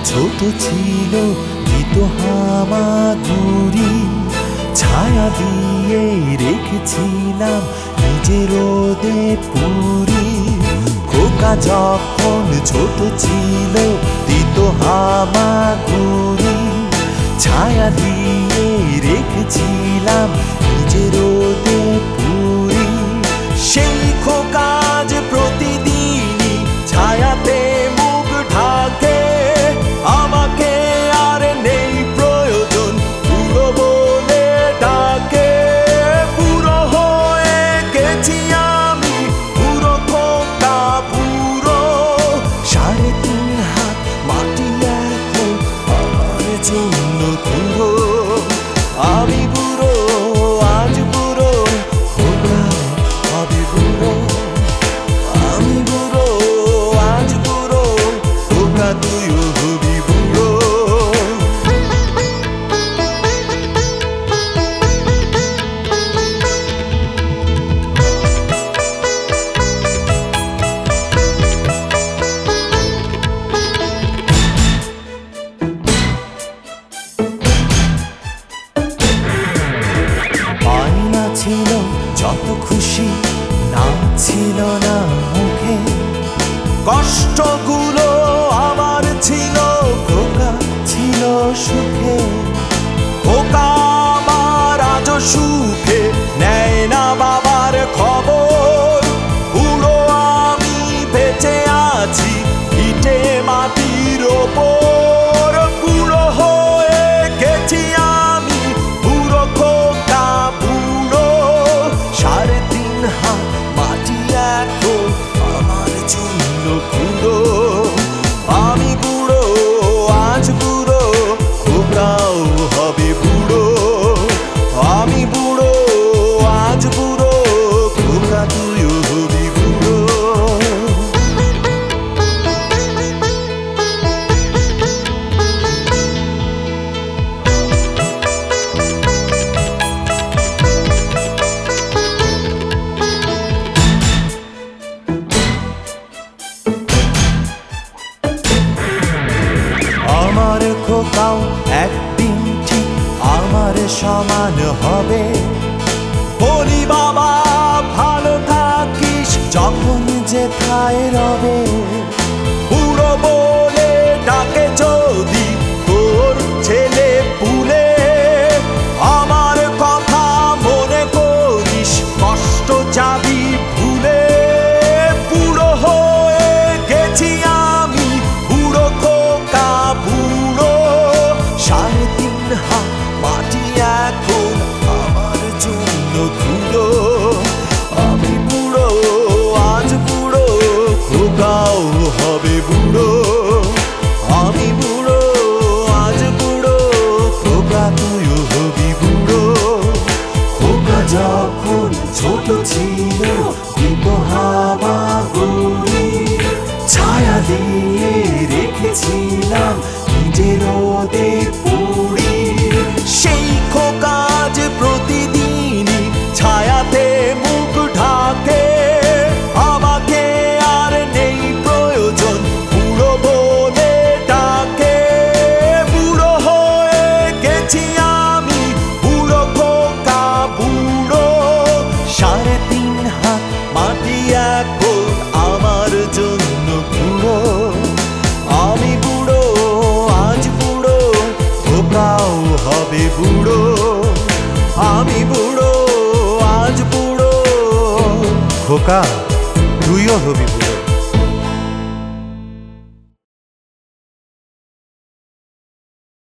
ছোট ছিল দিত হামাগুড়ি, ছায়া দিয়ে রেখেছিলাম নিজের রোদে পুরি। খোকা যখন ছোট ছিল দিত হামাগুড়ি, ছায়া দিয়ে রেখেছিলাম নিজের রোদে পুরি। সেই খোকা যে প্রতিদিনই ছায়াতে মুখ ঢাকে, আমাকে আর নেই প্রয়োজন পুরো বলে ডাকে। পুরো হয়ে গেছি আমি পুরো খোকা পুরো, 3.5 হাত মাটি এখন আমার জন্য পুরো। আমি বুড়ো আজ বুড়ো, খোকা হবে বুড়ো। আমি বুড়ো আজ বুড়ো, খোকা তুইও হবি বুড়ো। আয়না ছিল যত খুশি, নাম ছিল না মুখে। কষ্টগুলো আমার ছিল, খোকা ছিল সুখে। খোকা আমার আজও সুখে নেয় না বাবার খবর। বুড়ো আমি বেঁচে আছি ইটে মাটির ওপর। বুড়ো হয়ে গেছি আমি বুড়ো খোকা বুড়ো, 3.5 হাত মাটি এখন আমার জন্য পুরো। আমি বুড়ো আজ বুড়ো, খোকাও হবে বুড়ো। আমি বুড়ো আজ বুড়ো, খোকা তুইও হবি বুড়ো। আমার খোকাও একদিন ঠিক আমার সমান হবে। বলি বাবা ভালো থাকিস যখন যেথায় রবে। বুড়ো বলে ডাকে যদি তোর ছেলে পুলে, আমার কথা মনে করিস কষ্ট যাবি ভুলে। বুড়ো হয়ে গেছি আমি বুড়ো খোকা বুড়ো, 3.5 হাত মাটি এখন আমার জন্য খুঁড়ো। আমি বুড়ো আজ বুড়ো, খোকাও হবে বুড়ো। আমি বুড়ো আজ বুড়ো, খোকা তুইও হবি বুড়ো। খোকা যখন ছোট ছিল দিত হামাগুড়ি, ছায়া দিয়ে রেখেছিলাম নিজের রোদে পুরি। সেই খোকা যে প্রতিদিনই ছায়াতে মুখ ঢাকে, আমাকে আর নেই প্রয়োজন বুড়ো বলে ডাকে। বুড়ো হয়ে গেছি আমি বুড়ো খোকা বুড়ো, 3.5 হাত মাটি এখন আমার জন্য পুরো। আমি বুড়ো আজ বুড়ো, খোকাও হবে বুড়ো। আমি বুড়ো আজ বুড়ো, খোকা তুইও হবি বুড়ো।